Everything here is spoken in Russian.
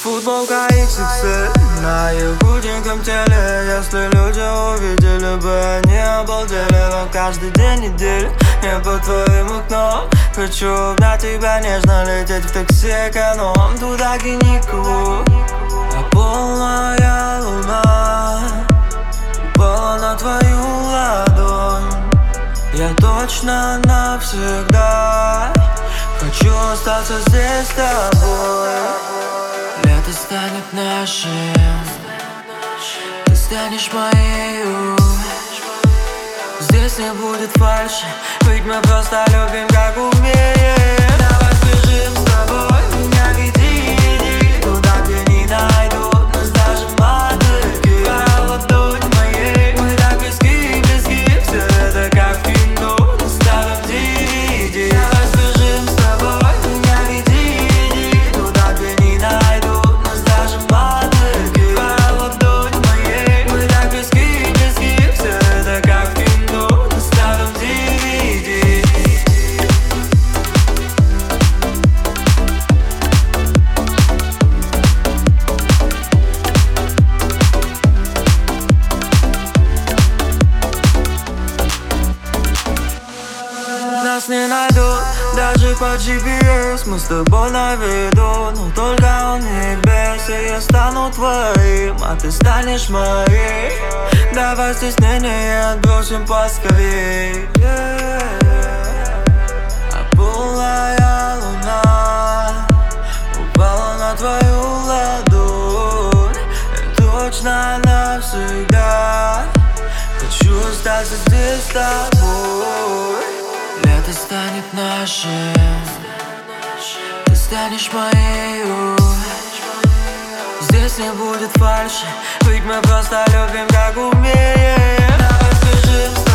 Футболка XXL на ее худеньком теле. Если люди увидели бы, они обалдели. Но каждый день недели я под твоим окном хочу обнять тебя нежно, лететь в такси эконом. Туда, где никого, а полная луна упала на твою ладонь. Я точно навсегда хочу остаться здесь с тобой. Лето станет нашим, ты станешь моею. Здесь не будет фальши, ведь мы просто любим, как умеем. Давай сбежим с тобой, меня веди туда, где не найдут нас даже мотыльки. Пора ладонь моей, мы так близки, близки. Все это как в кино, на старом DVD. Давай сбежим с тобой, меня веди туда, где не найдут нас даже мотыльки. Пора ладонь моей, мы так близки, близки. Все это как в кино, на старом DVD. Нас не найдут даже по GPS. Мы с тобой на виду, но только он не бес. И я стану твоим, а ты станешь моей. Давай стеснение отбросим поскорей. А полная луна упала на твою ладонь. Я точно навсегда хочу остаться здесь с тобой. Лето станет нашим, ты станешь моею. Здесь не будет фальши, ведь мы просто любим, как умеем. Давай сбежим с